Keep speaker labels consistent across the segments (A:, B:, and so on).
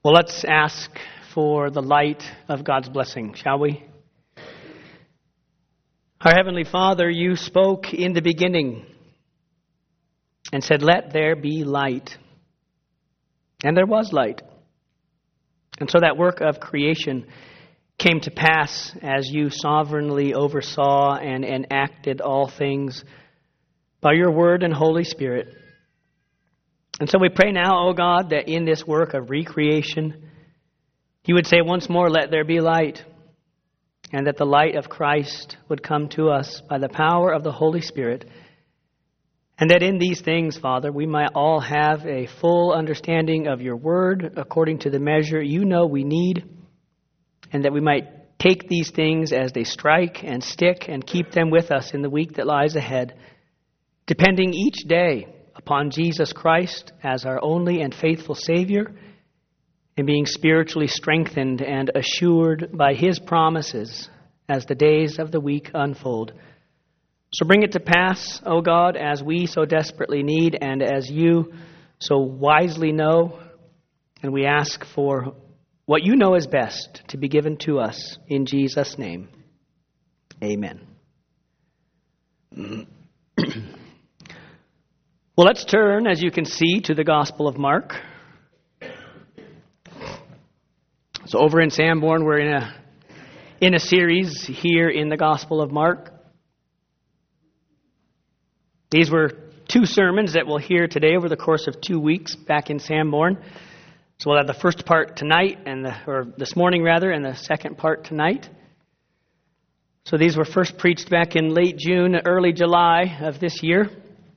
A: Well, let's ask for the light of God's blessing, shall we? Our Heavenly Father, you spoke in the beginning and said, "Let there be light." And there was light. And so that work of creation came to pass as you sovereignly oversaw and enacted all things by your Word and Holy Spirit. And so we pray now, O God, that in this work of recreation, you would say once more, "Let there be light," and that the light of Christ would come to us by the power of the Holy Spirit, and that in these things, Father, we might all have a full understanding of your Word according to the measure you know we need, and that we might take these things as they strike and stick and keep them with us in the week that lies ahead, depending each day upon Jesus Christ as our only and faithful Savior, and being spiritually strengthened and assured by His promises as the days of the week unfold. So bring it to pass, O God, as we so desperately need and as you so wisely know, and we ask for what you know is best to be given to us in Jesus' name. Amen. Well, let's turn, as you can see, to the Gospel of Mark. So over in Sanborn, we're in a series here in the Gospel of Mark. These were two sermons that we'll hear today over the course of 2 weeks back in Sanborn. So we'll have the first part tonight, or this morning rather, and the second part tonight. So these were first preached back in late June, early July of this year.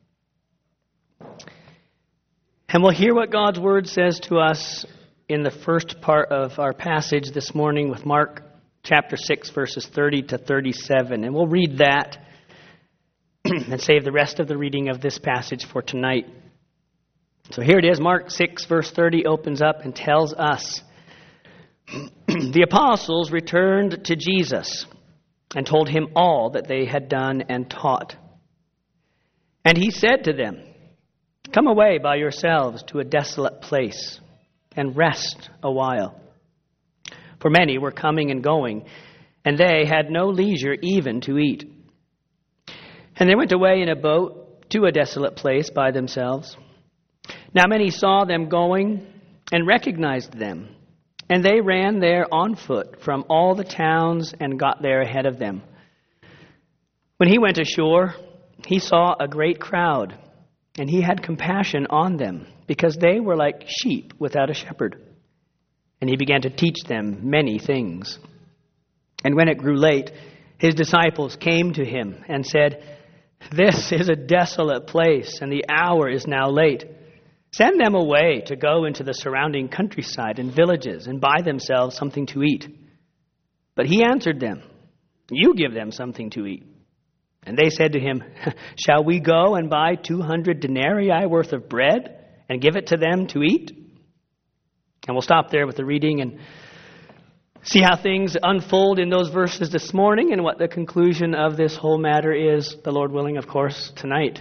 A: And we'll hear what God's Word says to us in the first part of our passage this morning with Mark chapter 6, verses 30 to 37. And we'll read that and save the rest of the reading of this passage for tonight. So here it is. Mark 6, verse 30 opens up and tells us, "The apostles returned to Jesus and told him all that they had done and taught. And he said to them, 'Come away by yourselves to a desolate place and rest a while.' For many were coming and going, and they had no leisure even to eat. And they went away in a boat to a desolate place by themselves. Now many saw them going and recognized them, and they ran there on foot from all the towns and got there ahead of them. When he went ashore, he saw a great crowd, and he had compassion on them, because they were like sheep without a shepherd. And he began to teach them many things. And when it grew late, his disciples came to him and said, 'This is a desolate place, and the hour is now late. Send them away to go into the surrounding countryside and villages and buy themselves something to eat.' But he answered them, 'You give them something to eat.' And they said to him, 'Shall we go and buy 200 denarii worth of bread and give it to them to eat?'" And we'll stop there with the reading and see how things unfold in those verses this morning and what the conclusion of this whole matter is, the Lord willing, of course, tonight.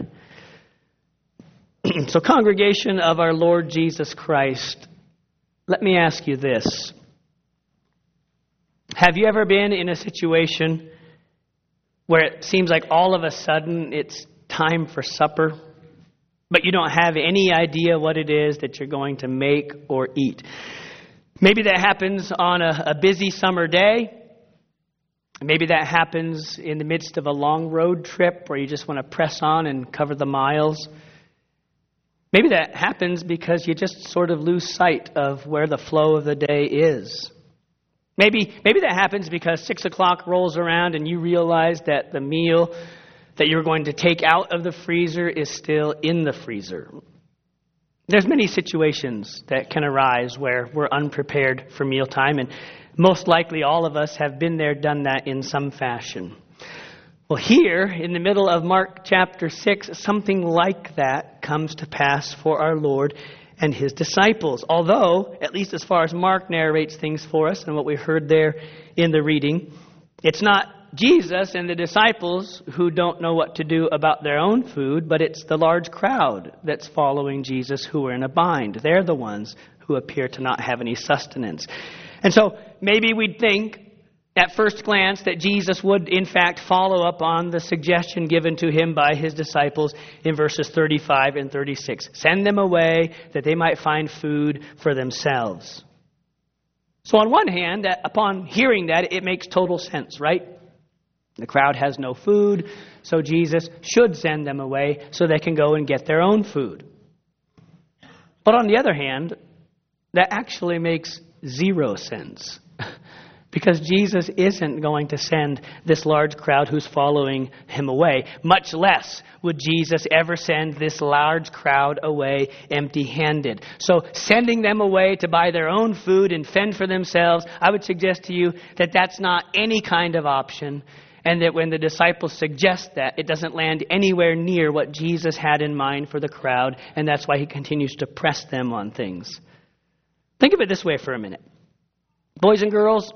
A: So, congregation of our Lord Jesus Christ, let me ask you this. Have you ever been in a situation where it seems like all of a sudden it's time for supper, but you don't have any idea what it is that you're going to make or eat? Maybe that happens on a busy summer day. Maybe that happens in the midst of a long road trip where you just want to press on and cover the miles. Maybe that happens because you just sort of lose sight of where the flow of the day is. Maybe that happens because 6 o'clock rolls around and you realize that the meal that you're going to take out of the freezer is still in the freezer. There's many situations that can arise where we're unprepared for mealtime, and most likely all of us have been there, done that in some fashion. Well, here in the middle of Mark chapter 6, something like that comes to pass for our Lord and his disciples. Although, at least as far as Mark narrates things for us and what we heard there in the reading, it's not Jesus and the disciples who don't know what to do about their own food, but it's the large crowd that's following Jesus who are in a bind. They're the ones who appear to not have any sustenance. And so maybe we'd think at first glance that Jesus would in fact follow up on the suggestion given to him by his disciples in verses 35 and 36. Send them away that they might find food for themselves. So on one hand, upon hearing that, it makes total sense, right? The crowd has no food, so Jesus should send them away so they can go and get their own food. But on the other hand, that actually makes zero sense. Because Jesus isn't going to send this large crowd who's following him away. Much less would Jesus ever send this large crowd away empty-handed. So sending them away to buy their own food and fend for themselves, I would suggest to you that that's not any kind of option. And that when the disciples suggest that, it doesn't land anywhere near what Jesus had in mind for the crowd. And that's why he continues to press them on things. Think of it this way for a minute. Boys and girls,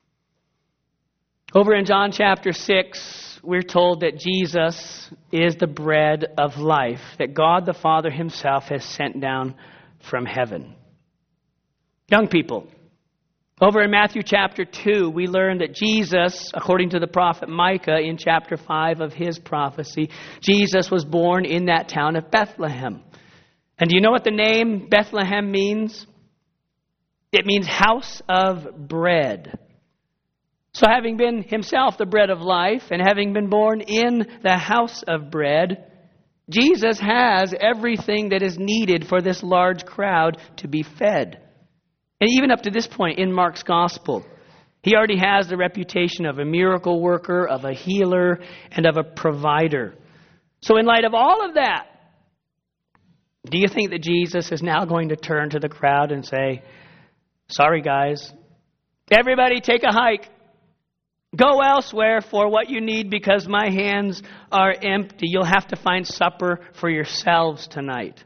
A: over in John chapter 6, we're told that Jesus is the bread of life, that God the Father himself has sent down from heaven. Young people, over in Matthew chapter 2, we learn that Jesus, according to the prophet Micah in chapter 5 of his prophecy, Jesus was born in that town of Bethlehem. And do you know what the name Bethlehem means? It means house of bread. So having been himself the bread of life and having been born in the house of bread, Jesus has everything that is needed for this large crowd to be fed. And even up to this point in Mark's gospel, he already has the reputation of a miracle worker, of a healer, and of a provider. So in light of all of that, do you think that Jesus is now going to turn to the crowd and say, sorry guys, everybody take a hike. Go elsewhere for what you need because my hands are empty. You'll have to find supper for yourselves tonight.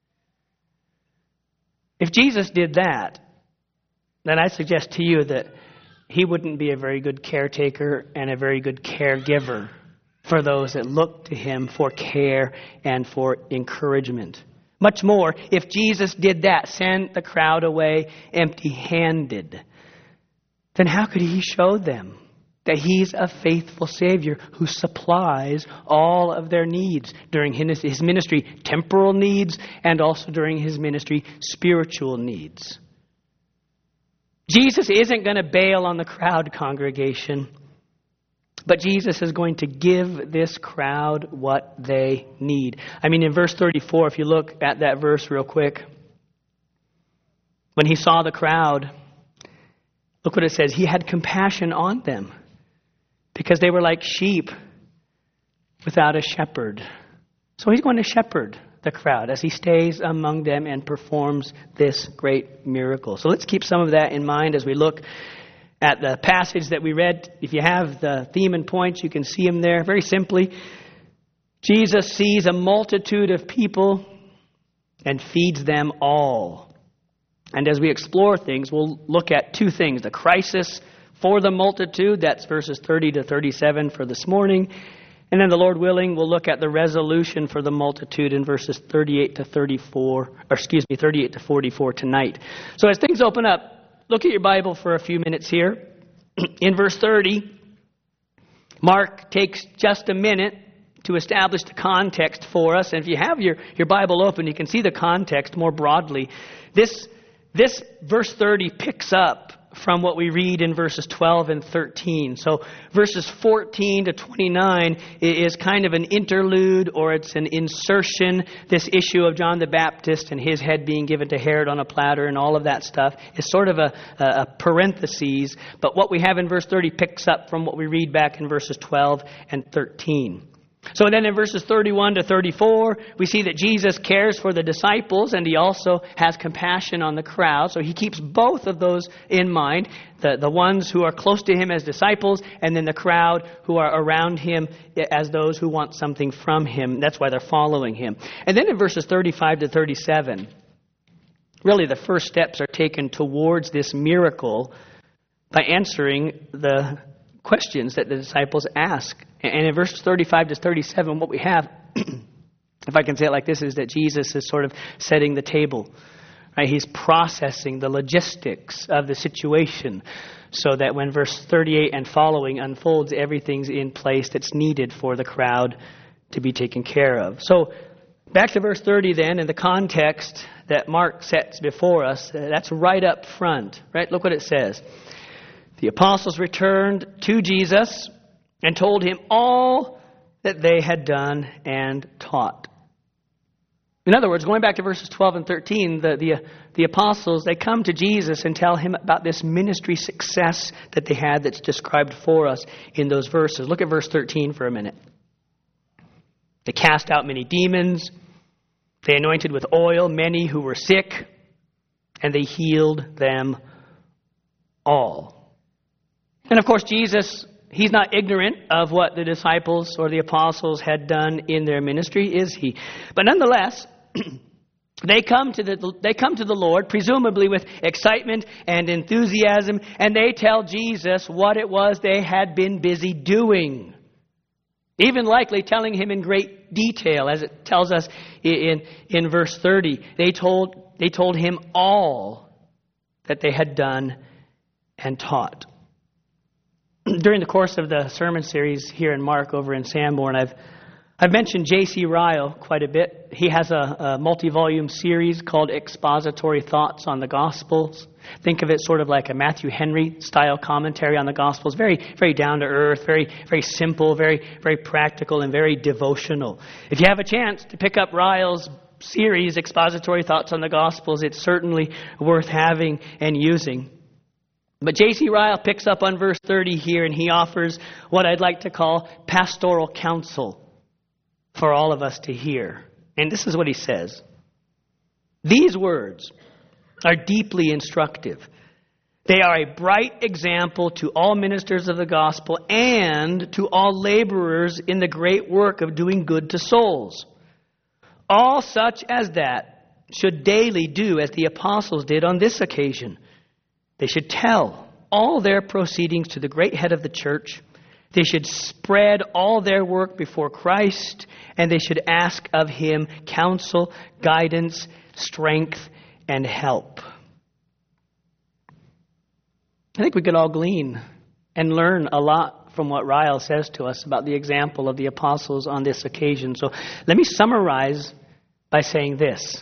A: If Jesus did that, then I suggest to you that he wouldn't be a very good caretaker and a very good caregiver for those that look to him for care and for encouragement. Much more, if Jesus did that, send the crowd away empty-handed, then how could he show them that he's a faithful Savior who supplies all of their needs during his ministry, temporal needs, and also during his ministry, spiritual needs? Jesus isn't going to bail on the crowd, congregation, but Jesus is going to give this crowd what they need. I mean, in verse 34, if you look at that verse real quick, when he saw the crowd, look what it says. He had compassion on them, because they were like sheep without a shepherd. So he's going to shepherd the crowd as he stays among them and performs this great miracle. So let's keep some of that in mind as we look at the passage that we read. If you have the theme and points, you can see them there. Very simply, Jesus sees a multitude of people and feeds them all. And as we explore things, we'll look at two things. The crisis for the multitude, that's verses 30 to 37 for this morning. And then the Lord willing, we'll look at the resolution for the multitude in verses 38 to 44 tonight. So as things open up, look at your Bible for a few minutes here. In verse 30, Mark takes just a minute to establish the context for us. And if you have your Bible open, you can see the context more broadly. This verse 30 picks up from what we read in verses 12 and 13. So verses 14 to 29 is kind of an interlude, or it's an insertion. This issue of John the Baptist and his head being given to Herod on a platter and all of that stuff is sort of a parenthesis. But what we have in verse 30 picks up from what we read back in verses 12 and 13. So then in verses 31 to 34, we see that Jesus cares for the disciples and he also has compassion on the crowd. So he keeps both of those in mind, the ones who are close to him as disciples and then the crowd who are around him as those who want something from him. That's why they're following him. And then in verses 35 to 37, really the first steps are taken towards this miracle by answering the questions that the disciples ask. And in verses 35 to 37, what we have, if I can say it like this, is that Jesus is sort of setting the table. Right? He's processing the logistics of the situation so that when verse 38 and following unfolds, everything's in place that's needed for the crowd to be taken care of. So back to verse 30 then, in the context that Mark sets before us, that's right up front. Right? Look what it says. The apostles returned to Jesus and told him all that they had done and taught. In other words, going back to verses 12 and 13, the apostles, they come to Jesus and tell him about this ministry success that they had that's described for us in those verses. Look at verse 13 for a minute. They cast out many demons. They anointed with oil many who were sick, and they healed them all. And of course, Jesus, he's not ignorant of what the disciples or the apostles had done in their ministry, is he? But nonetheless, they come to the Lord, presumably with excitement and enthusiasm, and they tell Jesus what it was they had been busy doing. Even likely telling him in great detail, as it tells us in verse 30. They told him all that they had done and taught. During the course of the sermon series here in Mark over in Sanborn, I've mentioned J.C. Ryle quite a bit. He has a multi-volume series called Expository Thoughts on the Gospels. Think of it sort of like a Matthew Henry style commentary on the Gospels. Very, very down to earth, very, very simple, very, very practical, and very devotional. If you have a chance to pick up Ryle's series, Expository Thoughts on the Gospels, it's certainly worth having and using. But J.C. Ryle picks up on verse 30 here, and he offers what I'd like to call pastoral counsel for all of us to hear. And this is what he says. These words are deeply instructive. They are a bright example to all ministers of the gospel and to all laborers in the great work of doing good to souls. All such as that should daily do as the apostles did on this occasion. They should tell all their proceedings to the great head of the church. They should spread all their work before Christ, and they should ask of him counsel, guidance, strength, and help. I think we could all glean and learn a lot from what Ryle says to us about the example of the apostles on this occasion. So let me summarize by saying this.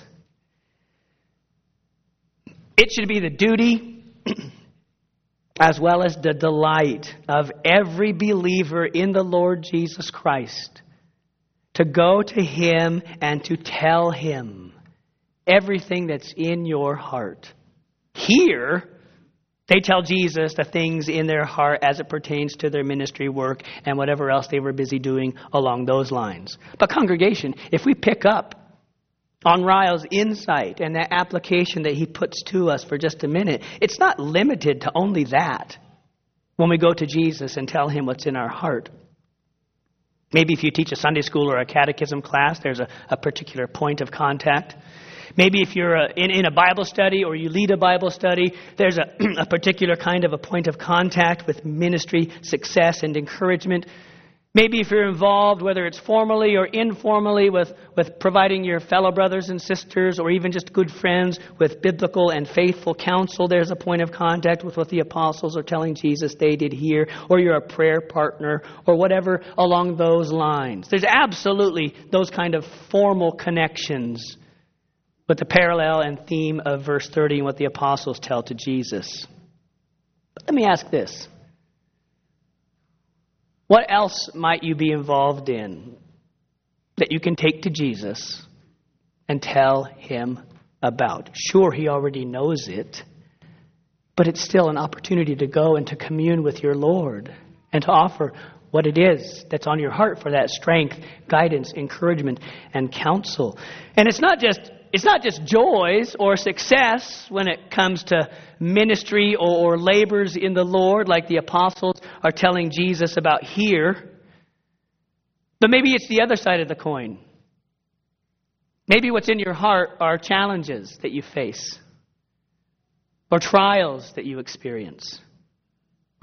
A: It should be the duty as well as the delight of every believer in the Lord Jesus Christ to go to him and to tell him everything that's in your heart. Here, they tell Jesus the things in their heart as it pertains to their ministry work and whatever else they were busy doing along those lines. But congregation, if we pick up on Ryle's insight and that application that he puts to us for just a minute, it's not limited to only that when we go to Jesus and tell him what's in our heart. Maybe if you teach a Sunday school or a catechism class, there's a particular point of contact. Maybe if you're in a Bible study or you lead a Bible study, there's a particular kind of a point of contact with ministry, success, and encouragement. Maybe if you're involved, whether it's formally or informally, with providing your fellow brothers and sisters or even just good friends with biblical and faithful counsel, there's a point of contact with what the apostles are telling Jesus they did here, or you're a prayer partner or whatever along those lines. There's absolutely those kind of formal connections with the parallel and theme of verse 30 and what the apostles tell to Jesus. But let me ask this. What else might you be involved in that you can take to Jesus and tell him about? Sure, he already knows it, but it's still an opportunity to go and to commune with your Lord and to offer what it is that's on your heart for that strength, guidance, encouragement, and counsel. And it's not just joys or success when it comes to ministry or labors in the Lord like the apostles are telling Jesus about here. But maybe it's the other side of the coin. Maybe what's in your heart are challenges that you face, or trials that you experience,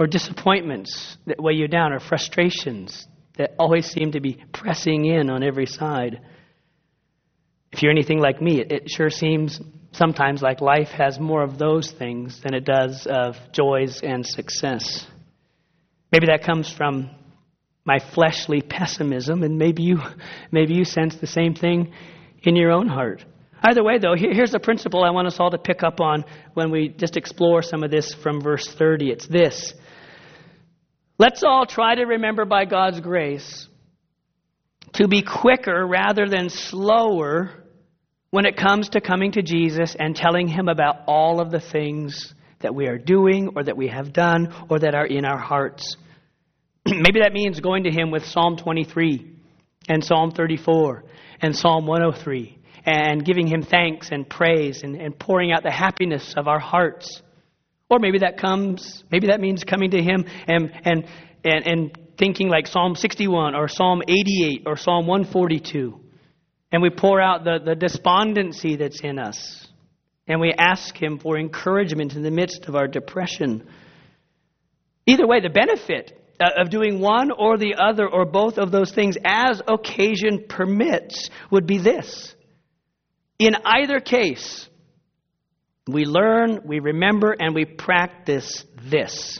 A: or disappointments that weigh you down, or frustrations that always seem to be pressing in on every side. If you're anything like me, it sure seems sometimes like life has more of those things than it does of joys and success. Maybe that comes from my fleshly pessimism, and maybe you sense the same thing in your own heart. Either way, though, here's the principle I want us all to pick up on when we just explore some of this from verse 30. It's this. Let's all try to remember by God's grace to be quicker rather than slower when it comes to coming to Jesus and telling Him about all of the things that we are doing or that we have done or that are in our hearts. Maybe that means going to Him with Psalm 23 and Psalm 34 and Psalm 103 and giving Him thanks and praise and pouring out the happiness of our hearts. Or maybe that means coming to Him and thinking like Psalm 61 or Psalm 88 or Psalm 142. And we pour out the despondency that's in us. And we ask Him for encouragement in the midst of our depression. Either way, the benefit of doing one or the other or both of those things as occasion permits would be this. In either case, we learn, we remember, and we practice this.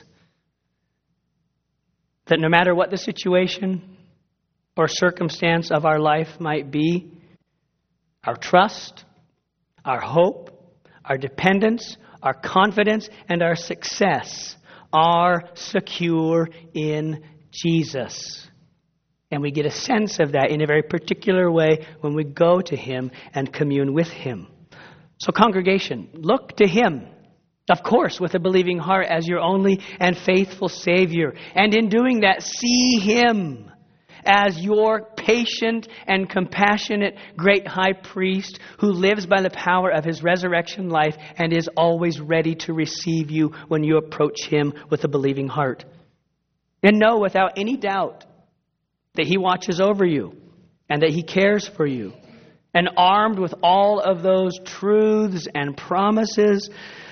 A: That no matter what the situation or circumstance of our life might be, our trust, our hope, our dependence, our confidence, and our success are secure in Jesus. And we get a sense of that in a very particular way when we go to Him and commune with Him. So congregation, look to Him, of course, with a believing heart as your only and faithful Savior. And in doing that, see Him as your patient and compassionate great high priest who lives by the power of His resurrection life and is always ready to receive you when you approach Him with a believing heart. And know without any doubt that He watches over you and that He cares for you. And armed with all of those truths and promises,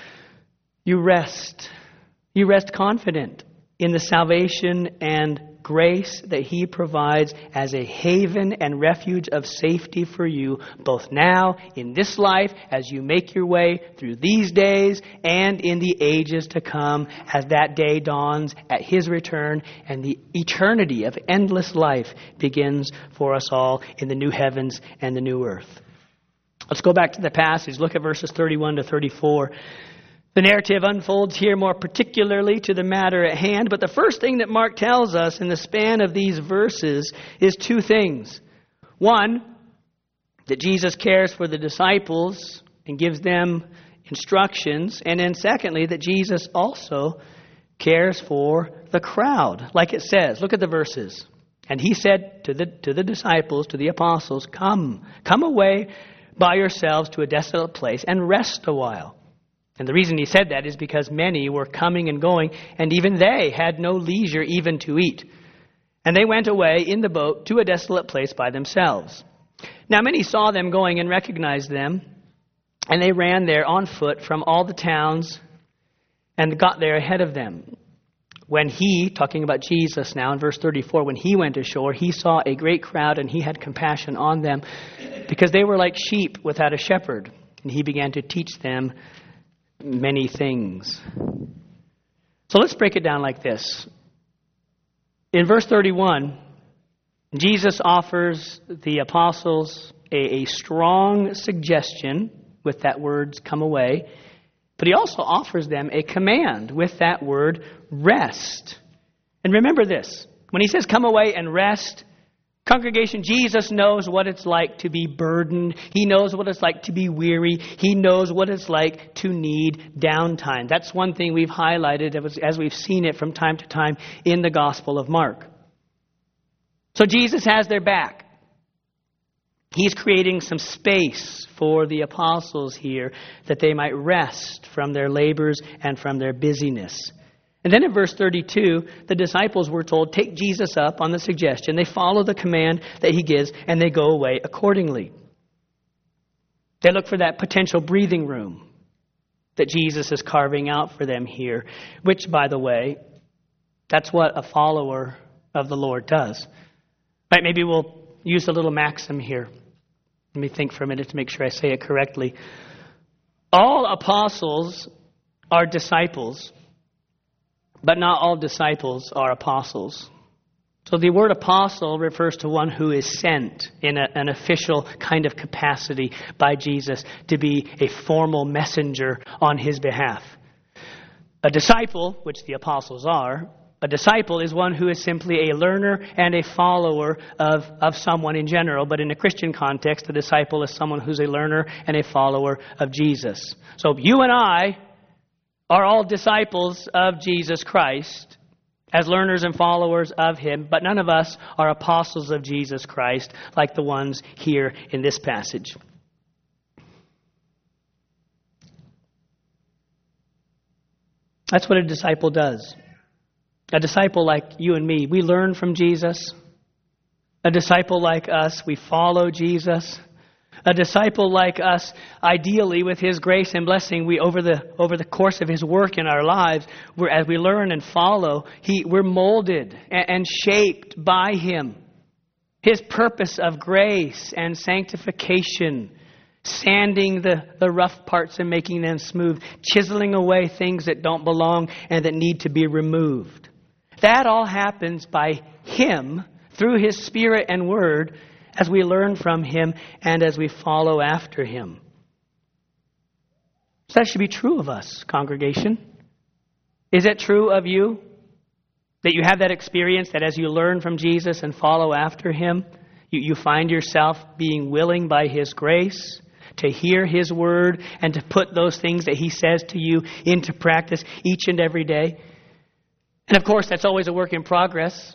A: you rest. You rest confident in the salvation and grace that He provides as a haven and refuge of safety for you, both now, in this life, as you make your way through these days, and in the ages to come, as that day dawns at His return, and the eternity of endless life begins for us all in the new heavens and the new earth. Let's go back to the passage. Look at verses 31 to 34. The narrative unfolds here more particularly to the matter at hand, but the first thing that Mark tells us in the span of these verses is two things. One, that Jesus cares for the disciples and gives them instructions. And then secondly, that Jesus also cares for the crowd. Like it says, look at the verses. And He said to the disciples, to the apostles, Come away by yourselves to a desolate place and rest a while. And the reason He said that is because many were coming and going, and even they had no leisure even to eat. And they went away in the boat to a desolate place by themselves. Now many saw them going and recognized them, and they ran there on foot from all the towns and got there ahead of them. When He, talking about Jesus now in verse 34, when He went ashore, He saw a great crowd, and He had compassion on them because they were like sheep without a shepherd. And He began to teach them many things. So let's break it down like this. In verse 31, Jesus offers the apostles a strong suggestion with that word, come away. But He also offers them a command with that word, rest. And remember this, when He says come away and rest, congregation, Jesus knows what it's like to be burdened. He knows what it's like to be weary. He knows what it's like to need downtime. That's one thing we've highlighted as we've seen it from time to time in the Gospel of Mark. So Jesus has their back. He's creating some space for the apostles here that they might rest from their labors and from their busyness. And then in verse 32, the disciples were told, take Jesus up on the suggestion. They follow the command that He gives, and they go away accordingly. They look for that potential breathing room that Jesus is carving out for them here, which, by the way, That's what a follower of the Lord does. Right, maybe we'll use a little maxim here. Let me think for a minute to make sure I say it correctly. All apostles are disciples, but not all disciples are apostles. So the word apostle refers to one who is sent in an official kind of capacity by Jesus to be a formal messenger on his behalf. A disciple, which the apostles are, a disciple is one who is simply a learner and a follower of someone in general. But in a Christian context, a disciple is someone who's a learner and a follower of Jesus. So you and I are all disciples of Jesus Christ as learners and followers of him, but none of us are apostles of Jesus Christ like the ones here in this passage. That's what a disciple does. A disciple like you and me, we learn from Jesus. A disciple like us, we follow Jesus. A disciple like us, ideally with his grace and blessing, we over the course of his work in our lives, as we learn and follow, we're molded and shaped by him. His purpose of grace and sanctification, sanding the rough parts and making them smooth, chiseling away things that don't belong and that need to be removed. That all happens by him, through his Spirit and Word, as we learn from him and as we follow after him. So that should be true of us, congregation. Is it true of you? That you have that experience that as you learn from Jesus and follow after him, you find yourself being willing by his grace to hear his word and to put those things that he says to you into practice each and every day? And of course, that's always a work in progress.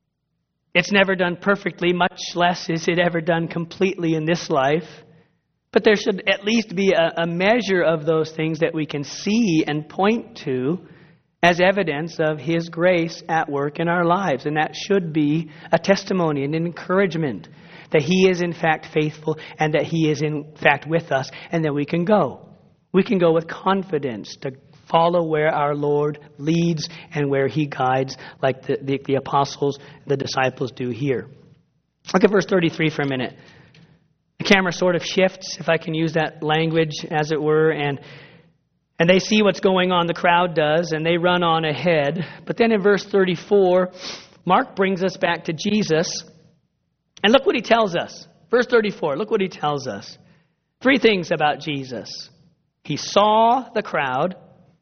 A: It's never done perfectly, much less is it ever done completely in this life. But there should at least be a measure of those things that we can see and point to as evidence of his grace at work in our lives. And that should be a testimony and an encouragement that he is in fact faithful and that he is in fact with us and that we can go. We can go with confidence to follow where our Lord leads and where he guides, like the apostles, the disciples do here. Look at verse 33 for a minute. The camera sort of shifts, if I can use that language, as it were, and they see what's going on, the crowd does, and they run on ahead. But then in verse 34, Mark brings us back to Jesus, and look what he tells us. Verse 34, look what he tells us. 3 things about Jesus. He saw the crowd.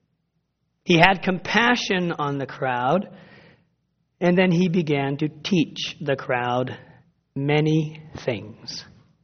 A: He had compassion on the crowd, and then he began to teach the crowd many things.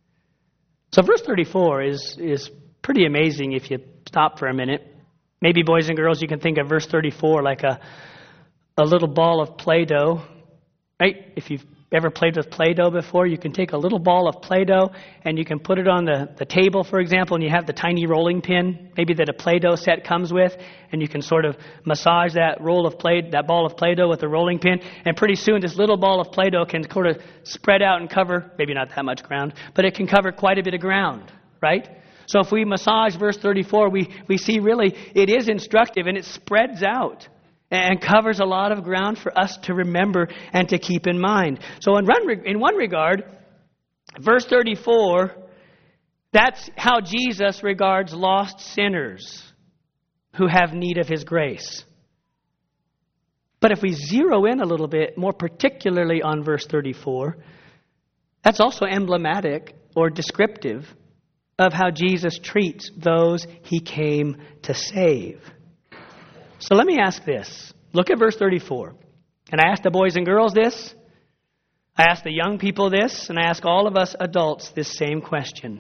A: So verse 34 is pretty amazing if you stop for a minute. Maybe, boys and girls, you can think of verse 34 like a little ball of Play-Doh, right? If you've ever played with Play-Doh before, you can take a little ball of Play-Doh and you can put it on the table, for example, and you have the tiny rolling pin, maybe that a Play-Doh set comes with, and you can sort of massage that ball of Play-Doh with the rolling pin, and pretty soon this little ball of Play-Doh can sort of spread out and cover, maybe not that much ground, but it can cover quite a bit of ground, right? So if we massage verse 34, we see really it is instructive and it spreads out and covers a lot of ground for us to remember and to keep in mind. So in one regard, verse 34, that's how Jesus regards lost sinners who have need of his grace. But if we zero in a little bit, more particularly on verse 34, that's also emblematic or descriptive of how Jesus treats those he came to save. So let me ask this. Look at verse 34. And I ask the boys and girls this. I ask the young people this. And I ask all of us adults this same question.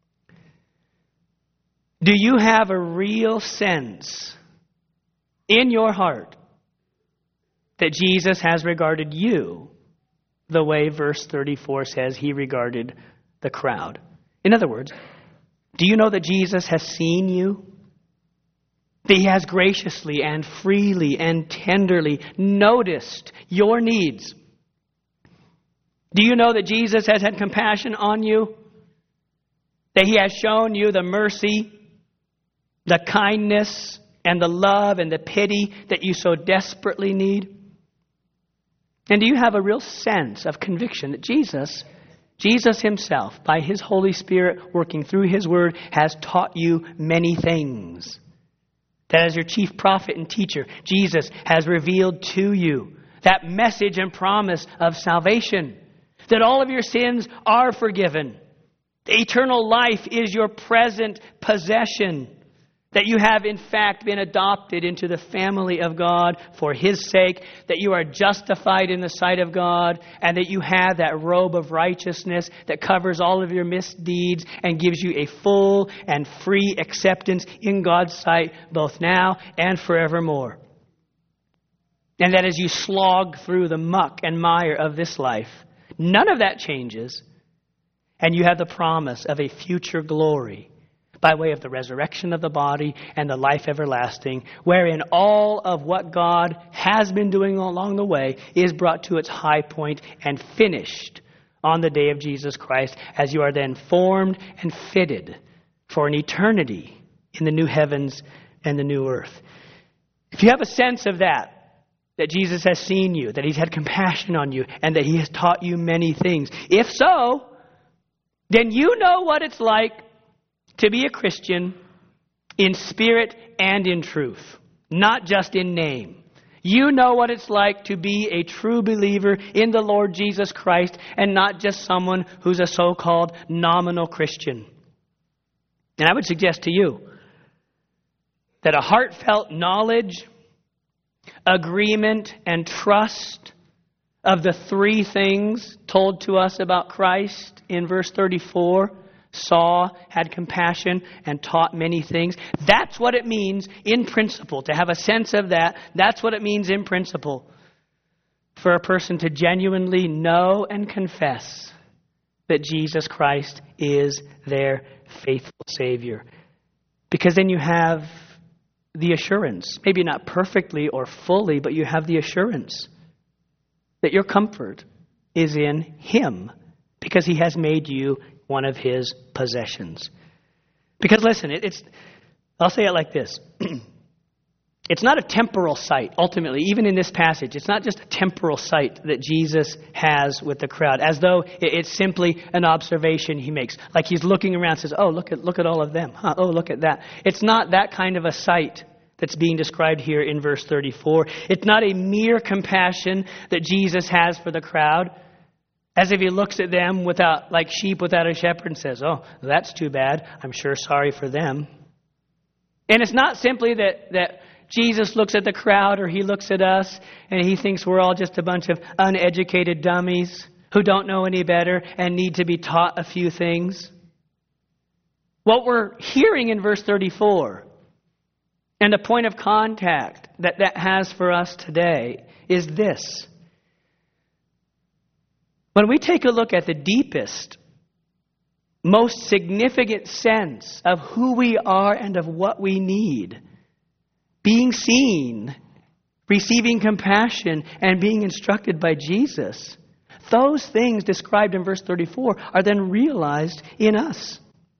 A: Do you have a real sense in your heart that Jesus has regarded you the way verse 34 says he regarded the crowd? In other words, do you know that Jesus has seen you? That he has graciously and freely and tenderly noticed your needs? Do you know that Jesus has had compassion on you? That he has shown you the mercy, the kindness, and the love and the pity that you so desperately need? And do you have a real sense of conviction that Jesus himself, by his Holy Spirit working through his word, has taught you many things? That as your chief prophet and teacher, Jesus has revealed to you that message and promise of salvation. That all of your sins are forgiven. The eternal life is your present possession. That you have in fact been adopted into the family of God for his sake. That you are justified in the sight of God. And that you have that robe of righteousness that covers all of your misdeeds and gives you a full and free acceptance in God's sight, both now and forevermore. And that as you slog through the muck and mire of this life, none of that changes. And you have the promise of a future glory by way of the resurrection of the body and the life everlasting, wherein all of what God has been doing along the way is brought to its high point and finished on the day of Jesus Christ, as you are then formed and fitted for an eternity in the new heavens and the new earth. If you have a sense of that Jesus has seen you, that he's had compassion on you, and that he has taught you many things, if so, then you know what it's like to be a Christian in spirit and in truth, not just in name. You know what it's like to be a true believer in the Lord Jesus Christ and not just someone who's a so-called nominal Christian. And I would suggest to you that a heartfelt knowledge, agreement, and trust of the three things told to us about Christ in verse 34, saw, had compassion, and taught many things. That's what it means in principle. To have a sense of that, that's what it means in principle. For a person to genuinely know and confess that Jesus Christ is their faithful Savior. Because then you have the assurance, maybe not perfectly or fully, but you have the assurance that your comfort is in him, because he has made you one of his possessions. Because listen, I'll say it like this. It's not a temporal sight, ultimately, even in this passage. It's not just a temporal sight that Jesus has with the crowd, as though it's simply an observation he makes. Like he's looking around and says, oh, look at all of them. Huh? Oh, look at that. It's not that kind of a sight that's being described here in verse 34. It's not a mere compassion that Jesus has for the crowd, as if he looks at them like sheep without a shepherd and says, oh, that's too bad. I'm sure sorry for them. And it's not simply that Jesus looks at the crowd or he looks at us and he thinks we're all just a bunch of uneducated dummies who don't know any better and need to be taught a few things. What we're hearing in verse 34 and the point of contact that has for us today is this. When we take a look at the deepest, most significant sense of who we are and of what we need, being seen, receiving compassion, and being instructed by Jesus, those things described in verse 34 are then realized in us.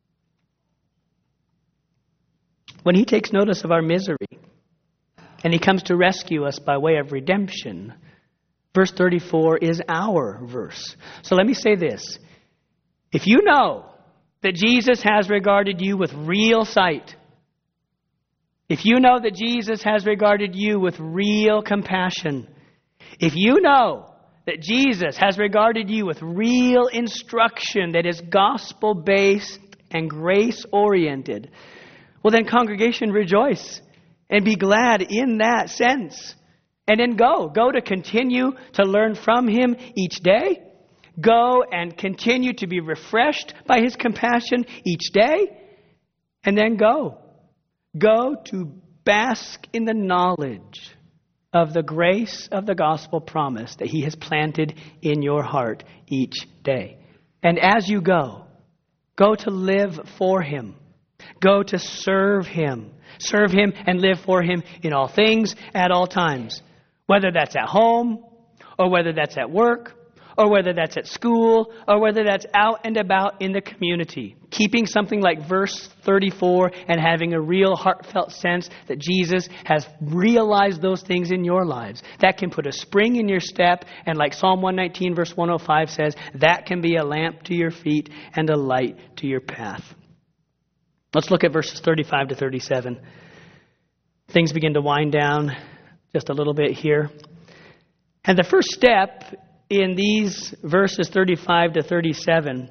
A: When he takes notice of our misery and he comes to rescue us by way of redemption, verse 34 is our verse. So let me say this. If you know that Jesus has regarded you with real sight, if you know that Jesus has regarded you with real compassion, if you know that Jesus has regarded you with real instruction that is gospel-based and grace-oriented, well then, congregation, rejoice and be glad in that sense. And then go to continue to learn from him each day. Go and continue to be refreshed by his compassion each day. And then go to bask in the knowledge of the grace of the gospel promise that he has planted in your heart each day. And as you go to live for him. Go to serve him. Serve him and live for him in all things at all times. Whether that's at home, or whether that's at work, or whether that's at school, or whether that's out and about in the community. Keeping something like verse 34 and having a real heartfelt sense that Jesus has realized those things in your lives. That can put a spring in your step, and like Psalm 119 verse 105 says, that can be a lamp to your feet and a light to your path. Let's look at verses 35 to 37. Things begin to wind down just a little bit here. And the first step in these verses 35 to 37,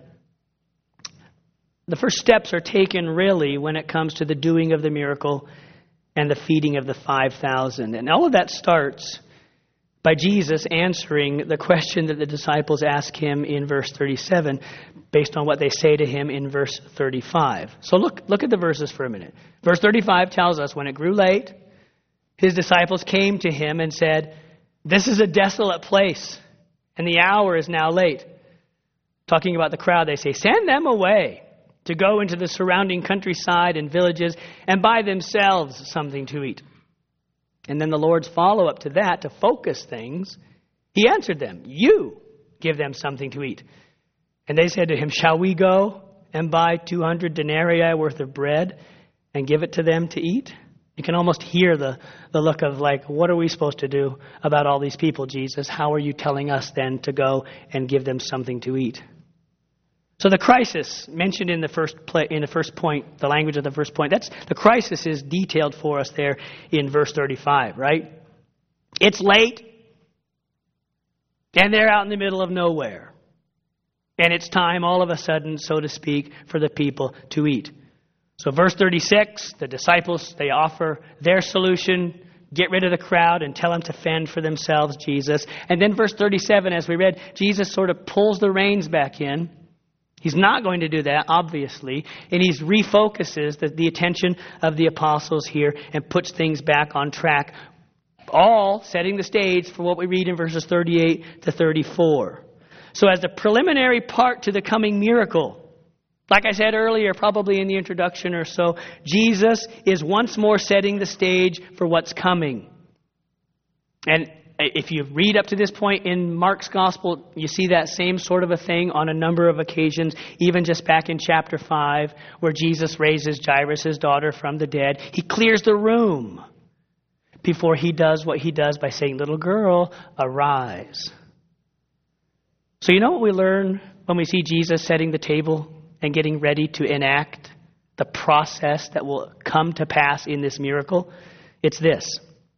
A: the first steps are taken really when it comes to the doing of the miracle and the feeding of the 5,000. And all of that starts by Jesus answering the question that the disciples ask him in verse 37 based on what they say to him in verse 35. So look at the verses for a minute. Verse 35 tells us, when it grew late, his disciples came to him and said, "This is a desolate place, and the hour is now late." Talking about the crowd, they say, "Send them away to go into the surrounding countryside and villages and buy themselves something to eat." And then the Lord's follow-up to that, to focus things, he answered them, "You give them something to eat." And they said to him, "Shall we go and buy 200 denarii worth of bread and give it to them to eat?" You can almost hear the look of like, what are we supposed to do about all these people, Jesus? How are you telling us then to go and give them something to eat? So the crisis mentioned in the first point, the language of the first point, that's the crisis is detailed for us there in verse 35, right? It's late, and they're out in the middle of nowhere. And it's time all of a sudden, so to speak, for the people to eat. So verse 36, the disciples, they offer their solution, get rid of the crowd and tell them to fend for themselves, Jesus. And then verse 37, as we read, Jesus sort of pulls the reins back in. He's not going to do that, obviously, and he refocuses the attention of the apostles here and puts things back on track, all setting the stage for what we read in verses 38 to 34. So as the preliminary part to the coming miracle, like I said earlier, probably in the introduction or so, Jesus is once more setting the stage for what's coming. And if you read up to this point in Mark's Gospel, you see that same sort of a thing on a number of occasions, even just back in chapter 5, where Jesus raises Jairus' daughter from the dead. He clears the room before he does what he does by saying, "Little girl, arise." So you know what we learn when we see Jesus setting the table and getting ready to enact the process that will come to pass in this miracle? It's this.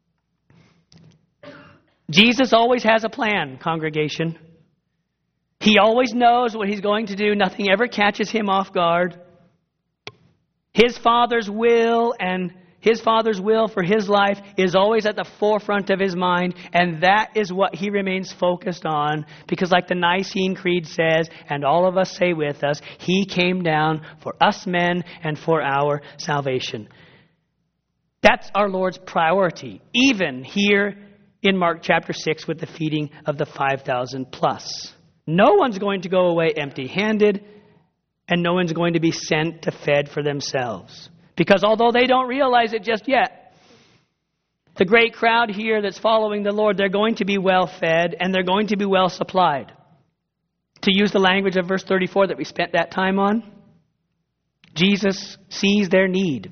A: Jesus always has a plan, congregation. He always knows what he's going to do. Nothing ever catches him off guard. His Father's will for his life is always at the forefront of his mind, and that is what he remains focused on, because like the Nicene Creed says, and all of us say with us, he came down for us men and for our salvation. That's our Lord's priority, even here in Mark chapter 6 with the feeding of the 5,000 plus. No one's going to go away empty-handed, and no one's going to be sent to fed for themselves. Because although they don't realize it just yet, the great crowd here that's following the Lord, they're going to be well fed and they're going to be well supplied. To use the language of verse 34 that we spent that time on, Jesus sees their need.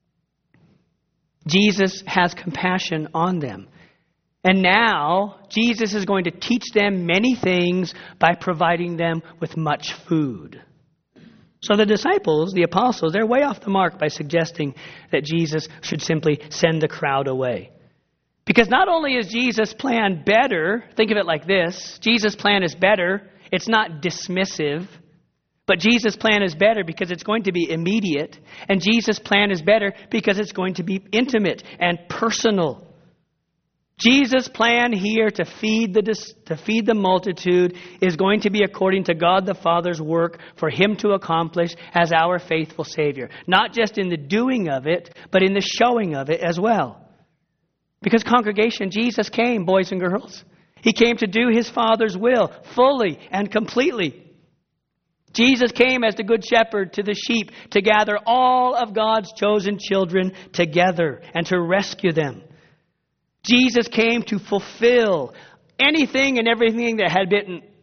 A: Jesus has compassion on them. And now, Jesus is going to teach them many things by providing them with much food. So the disciples, the apostles, they're way off the mark by suggesting that Jesus should simply send the crowd away. Because not only is Jesus' plan better, think of it like this, Jesus' plan is better, it's not dismissive, but Jesus' plan is better because it's going to be immediate, and Jesus' plan is better because it's going to be intimate and personal. Jesus' plan here to feed the multitude is going to be according to God the Father's work for him to accomplish as our faithful Savior. Not just in the doing of it, but in the showing of it as well. Because congregation, Jesus came, boys and girls. He came to do his Father's will fully and completely. Jesus came as the good shepherd to the sheep to gather all of God's chosen children together and to rescue them. Jesus came to fulfill anything and everything that had been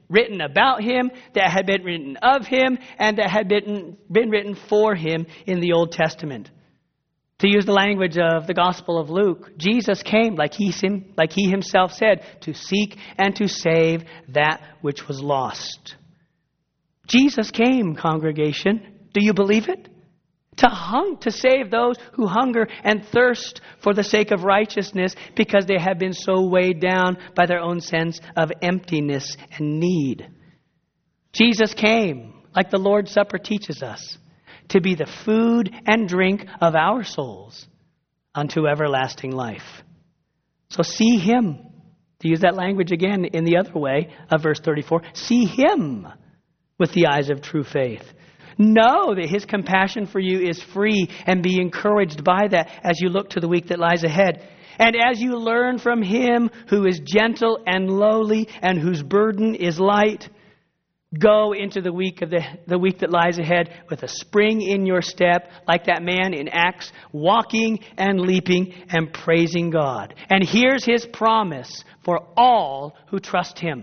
A: written about him, that had been written of him, and that had been written for him in the Old Testament. To use the language of the Gospel of Luke, Jesus came, like he himself said, to seek and to save that which was lost. Jesus came, congregation. Do you believe it? To save those who hunger and thirst for the sake of righteousness because they have been so weighed down by their own sense of emptiness and need. Jesus came, like the Lord's Supper teaches us, to be the food and drink of our souls unto everlasting life. So see him. To use that language again in the other way of verse 34, see him with the eyes of true faith. Know that his compassion for you is free, and be encouraged by that as you look to the week that lies ahead. And as you learn from him who is gentle and lowly and whose burden is light, go into the week that lies ahead with a spring in your step, like that man in Acts, walking and leaping and praising God. And here's his promise for all who trust him.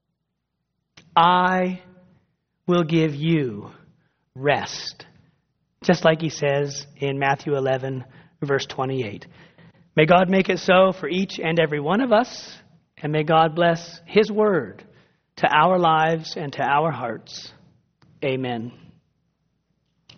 A: I will give you rest. Just like he says in Matthew 11, verse 28. May God make it so for each and every one of us, and may God bless his word to our lives and to our hearts. Amen.